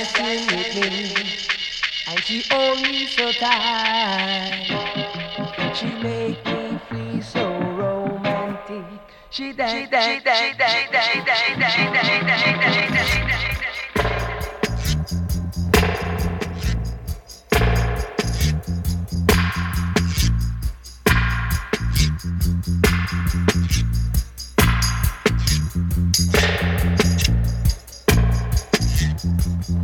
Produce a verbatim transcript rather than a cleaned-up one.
dancing with me, and she hold me so tight. She make me feel so romantic. She dance, she dance, she dance, she dance, she dance, she dance, she dance, she dance.